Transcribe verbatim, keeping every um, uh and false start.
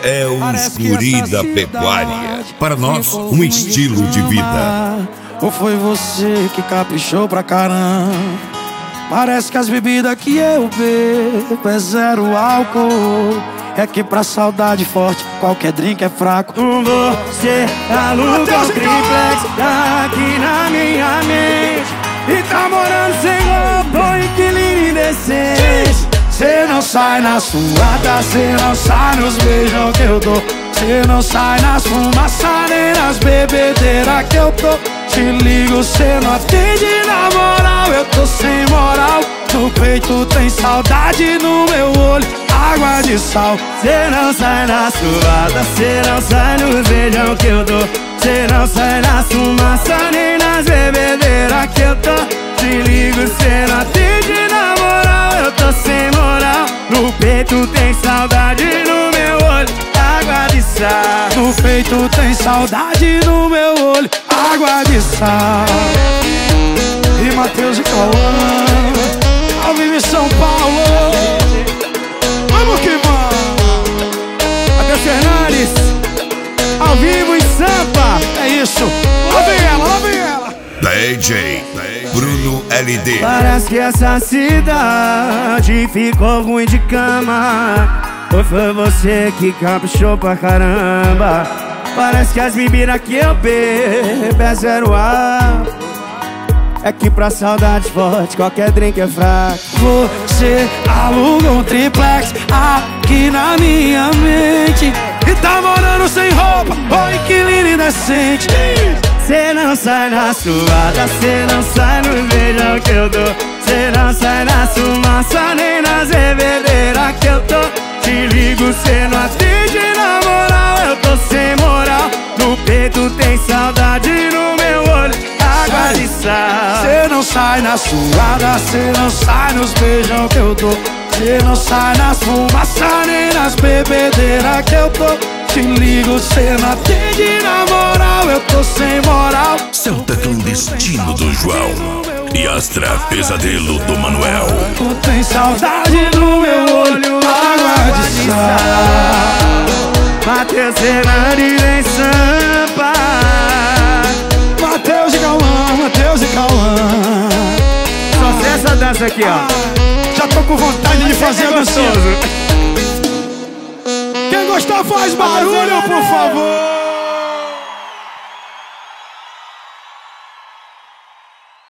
é o Guri da Pecuária. Para nós, um estilo de vida. Ou foi você que caprichou pra caramba? Parece que as bebidas que eu bebo é zero álcool. É que pra saudade forte qualquer drink é fraco. Você aluga um triplex aqui na minha mente e tá morando sem roupa, inquilino indecente. Cê não sai na suada, cê não sai nos beijos que eu dou. Cê não sai nas fumaças nem nas bebedeiras que eu tô. Te ligo, cê não atende na moral, eu tô sem moral. No peito tem saudade, no meu olho água de sal. Cê não sai na suada, cê não sai nos beijos que eu dou. Cê não sai na fumaça nem nas bebedeiras que eu tô. Te ligo, cê não atende na moral, eu tô sem moral. No peito tem saudade, no meu olho água de sal. No peito tem saudade, no meu olho água de sal. E Matheus e Cauã, ao vivo em São Paulo. Vamos que vamos. Matheus Fernandes, ao vivo em Sampa. É isso, lá vem ela, lá vem ela. D J Bruno L D. Parece que essa cidade ficou ruim de cama. Ou foi você que caprichou pra caramba? Parece que as bebidas que eu bebo é zero ar. É que pra saudade forte qualquer drink é fraco. Você aluga um triplex aqui na minha mente e tá morando sem roupa, ô inquilino indecente. Cê não sai na suada, cê não sai no beijão que eu dou. Cê não sai na fumaça nem nas bebedeiras que eu tô. Te ligo, cê não atende na moral, eu tô sem moral. No peito tem saudade, no meu olho água de sal. Cê não sai na suada, cê não sai nos beijão que eu dou. Cê não sai nas fumaças nem nas bebedeiras que eu tô. Te ligo, cê não atende na moral, eu tô sem moral. Santa Clandestino do João e Astra Pesadelo do Manuel. Tu tem saudade no meu olho, água de sal. Matheus Fernandes em Sampa. Matheus e Cauã, Matheus e Cauã. Só sei essa dança aqui, ó. Já tô com vontade de fazer gostoso. Quem gostar faz barulho, por favor.